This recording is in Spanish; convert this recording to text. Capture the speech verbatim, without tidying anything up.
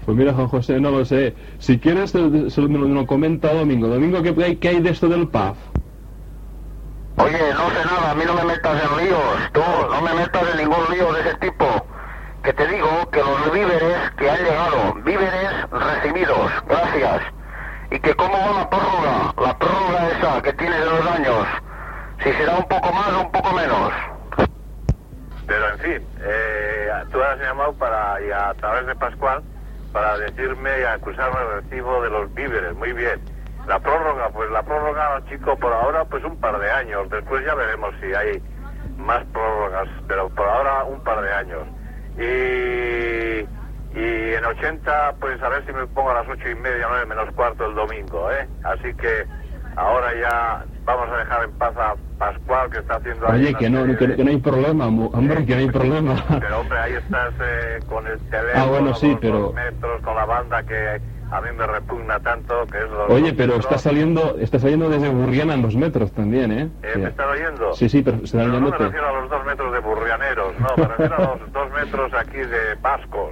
Pues mira, Juan José, no lo sé. Si quieres, se, se lo, me lo comenta Domingo. Domingo, ¿qué hay, qué hay de esto del P A F? Oye, no sé nada, a mí no me metas en líos, tú, no me metas en ningún lío de ese tipo. Que te digo que los víveres que han llegado, víveres recibidos, gracias. Y que cómo va la prórroga, la prórroga esa que tiene de dos años. Si será un poco más o un poco menos. Pero en fin, eh, tú has llamado para, y a través de Pascual, para decirme y acusarme el recibo de los víveres, muy bien. La prórroga, pues la prórroga, chico, por ahora pues un par de años, después ya veremos si hay más prórrogas, pero por ahora un par de años. Y, y en ochenta, pues a ver si me pongo a las ocho y media, nueve menos cuarto el domingo, ¿eh? Así que ahora ya vamos a dejar en paz a Pascual, que está haciendo... Oye, que no, de... que, que no hay problema, hombre, sí, que no hay problema. Pero hombre, ahí estás eh, con el teléfono, ah, bueno, sí, los pero... dos metros, con la banda que a mí me repugna tanto, que es los Oye, dos pero metros. está saliendo, está saliendo desde Burriana en dos metros también, ¿eh? ¿Eh? Sí. ¿Me están oyendo? Sí, sí, pero se están Pero no me oyéndote. refiero a los dos metros de burrianeros, no, me refiero a los dos metros aquí de vascos.